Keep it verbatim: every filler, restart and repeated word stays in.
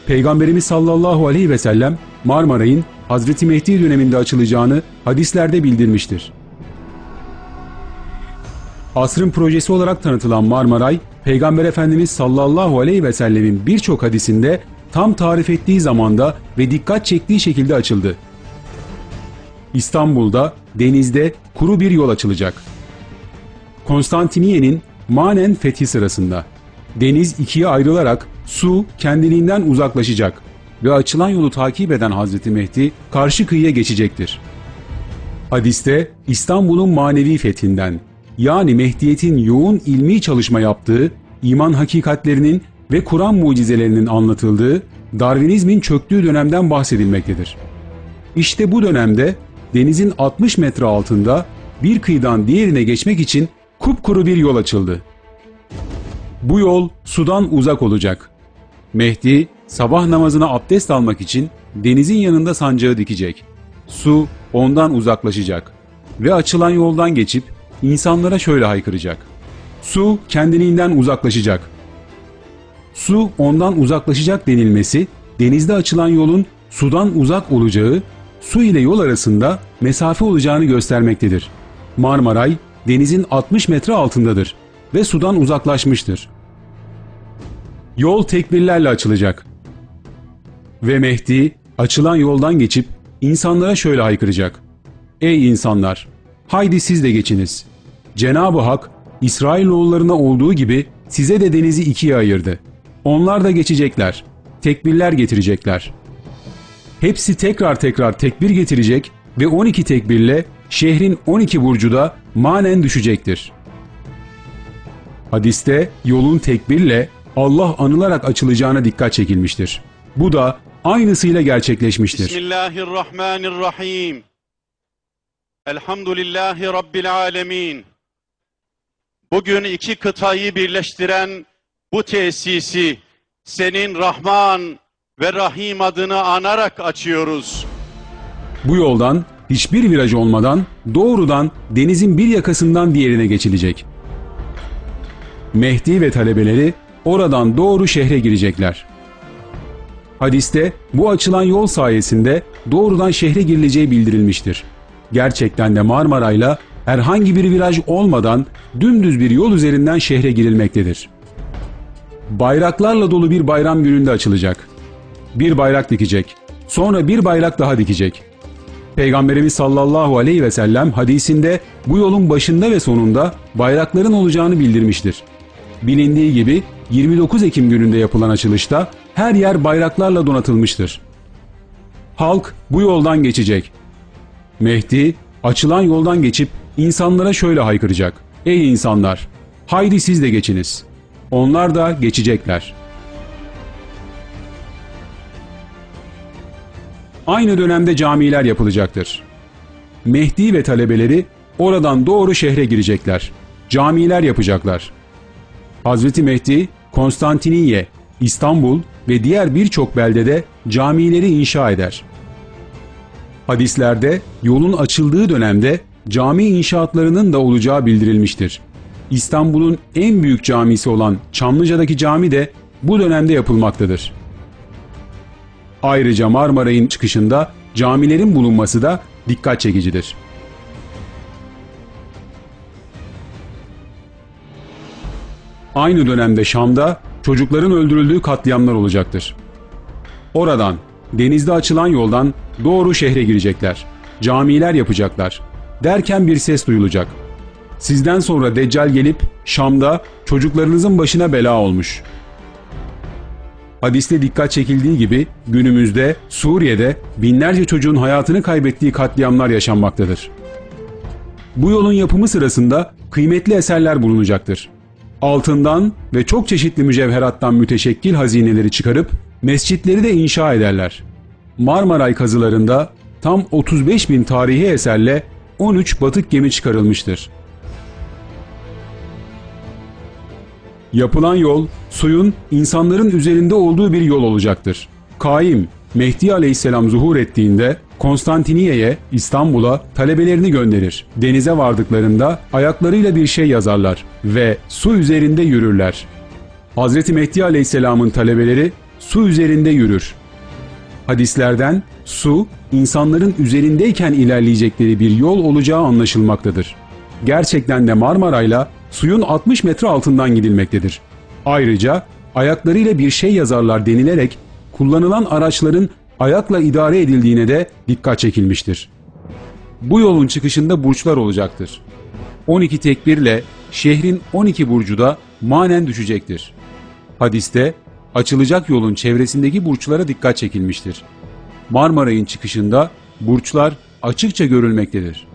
Peygamberimiz sallallahu aleyhi ve sellem Marmaray'ın Hazreti Mehdi döneminde açılacağını hadislerde bildirmiştir. Asrın projesi olarak tanıtılan Marmaray, Peygamber Efendimiz sallallahu aleyhi ve sellemin birçok hadisinde tam tarif ettiği zamanda ve dikkat çektiği şekilde açıldı. İstanbul'da, denizde kuru bir yol açılacak. Konstantiniye'nin manen fethi sırasında deniz ikiye ayrılarak su kendiliğinden uzaklaşacak ve açılan yolu takip eden Hazreti Mehdi karşı kıyıya geçecektir. Hadiste İstanbul'un manevi fethinden, yani Mehdiyet'in yoğun ilmi çalışma yaptığı, iman hakikatlerinin ve Kur'an mucizelerinin anlatıldığı, Darwinizmin çöktüğü dönemden bahsedilmektedir. İşte bu dönemde denizin altmış metre altında bir kıyıdan diğerine geçmek için kupkuru bir yol açıldı. Bu yol sudan uzak olacak. Mehdi sabah namazına abdest almak için denizin yanında sancağı dikecek. Su ondan uzaklaşacak ve açılan yoldan geçip insanlara şöyle haykıracak: su kendiliğinden uzaklaşacak. Su ondan uzaklaşacak denilmesi, denizde açılan yolun sudan uzak olacağı, su ile yol arasında mesafe olacağını göstermektedir. Marmaray denizin altmış metre altındadır ve sudan uzaklaşmıştır. Yol tekbirlerle açılacak. Ve Mehdi açılan yoldan geçip insanlara şöyle haykıracak: ey insanlar! Haydi siz de geçiniz. Cenab-ı Hak İsrailoğullarına olduğu gibi size de denizi ikiye ayırdı. Onlar da geçecekler. Tekbirler getirecekler. Hepsi tekrar tekrar tekbir getirecek ve on iki tekbirle şehrin on iki burcu da manen düşecektir. Hadiste yolun tekbirle Allah anılarak açılacağına dikkat çekilmiştir. Bu da aynısıyla gerçekleşmiştir. Bismillahirrahmanirrahim. Elhamdülillahi Rabbil alemin. Bugün iki kıtayı birleştiren bu tesisi senin Rahman ve Rahim adını anarak açıyoruz. Bu yoldan hiçbir viraj olmadan doğrudan denizin bir yakasından diğerine geçilecek. Mehdi ve talebeleri oradan doğru şehre girecekler. Hadiste bu açılan yol sayesinde doğrudan şehre girileceği bildirilmiştir. Gerçekten de Marmaray'la herhangi bir viraj olmadan dümdüz bir yol üzerinden şehre girilmektedir. Bayraklarla dolu bir bayram gününde açılacak. Bir bayrak dikecek, sonra bir bayrak daha dikecek. Peygamberimiz sallallahu aleyhi ve sellem hadisinde bu yolun başında ve sonunda bayrakların olacağını bildirmiştir. Bilindiği gibi yirmi dokuz Ekim gününde yapılan açılışta her yer bayraklarla donatılmıştır. Halk bu yoldan geçecek. Mehdi açılan yoldan geçip insanlara şöyle haykıracak: ey insanlar! Haydi siz de geçiniz. Onlar da geçecekler. Aynı dönemde camiler yapılacaktır. Mehdi ve talebeleri oradan doğru şehre girecekler. Camiler yapacaklar. Hazreti Mehdi, Konstantiniye, İstanbul ve diğer birçok beldede camileri inşa eder. Hadislerde yolun açıldığı dönemde cami inşaatlarının da olacağı bildirilmiştir. İstanbul'un en büyük camisi olan Çamlıca'daki cami de bu dönemde yapılmaktadır. Ayrıca Marmaray'ın çıkışında camilerin bulunması da dikkat çekicidir. Aynı dönemde Şam'da çocukların öldürüldüğü katliamlar olacaktır. Oradan, denizde açılan yoldan doğru şehre girecekler. Camiler yapacaklar. Derken bir ses duyulacak: sizden sonra Deccal gelip Şam'da çocuklarınızın başına bela olmuş. Hadiste dikkat çekildiği gibi günümüzde Suriye'de binlerce çocuğun hayatını kaybettiği katliamlar yaşanmaktadır. Bu yolun yapımı sırasında kıymetli eserler bulunacaktır. Altından ve çok çeşitli mücevherattan müteşekkil hazineleri çıkarıp mescitleri de inşa ederler. Marmaray kazılarında tam otuz beş bin tarihi eserle on üç batık gemi çıkarılmıştır. Yapılan yol, suyun insanların üzerinde olduğu bir yol olacaktır. Kaim, Mehdi Aleyhisselam zuhur ettiğinde Konstantiniye'ye, İstanbul'a talebelerini gönderir. Denize vardıklarında ayaklarıyla bir şey yazarlar ve su üzerinde yürürler. Hazreti Mehdi Aleyhisselam'ın talebeleri su üzerinde yürür. Hadislerden su, insanların üzerindeyken ilerleyecekleri bir yol olacağı anlaşılmaktadır. Gerçekten de Marmaray'la suyun altmış metre altından gidilmektedir. Ayrıca ayaklarıyla bir şey yazarlar denilerek kullanılan araçların ayakla idare edildiğine de dikkat çekilmiştir. Bu yolun çıkışında burçlar olacaktır. on iki tekbirle şehrin on iki burcu da manen düşecektir. Hadiste açılacak yolun çevresindeki burçlara dikkat çekilmiştir. Marmaray'ın çıkışında burçlar açıkça görülmektedir.